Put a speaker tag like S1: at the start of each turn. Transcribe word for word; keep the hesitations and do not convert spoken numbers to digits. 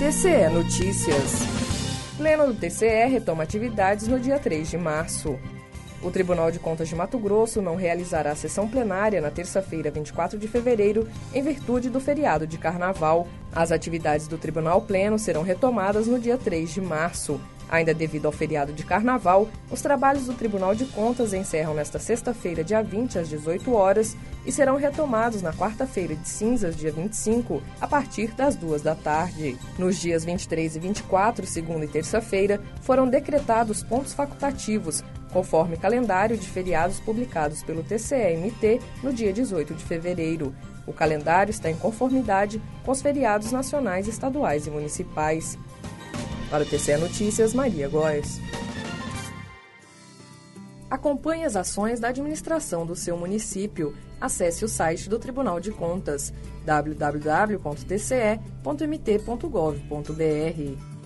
S1: T C E Notícias. Pleno do T C E retoma atividades no dia três de março. O Tribunal de Contas de Mato Grosso não realizará sessão plenária na terça-feira, vinte e quatro de fevereiro, em virtude do feriado de Carnaval. As atividades do Tribunal Pleno serão retomadas no dia três de março. Ainda devido ao feriado de Carnaval, os trabalhos do Tribunal de Contas encerram nesta sexta-feira, dia vinte, às dezoito horas, e serão retomados na quarta-feira de cinzas, dia vinte e cinco, a partir das duas da tarde. Nos dias vinte e três e vinte e quatro, segunda e terça-feira, foram decretados pontos facultativos, conforme calendário de feriados publicados pelo T C E M T no dia dezoito de fevereiro. O calendário está em conformidade com os feriados nacionais, estaduais e municipais. Para o T C E Notícias, Maria Góes. Acompanhe as ações da administração do seu município. Acesse o site do Tribunal de Contas, w w w ponto t c e ponto m t ponto gov ponto b r.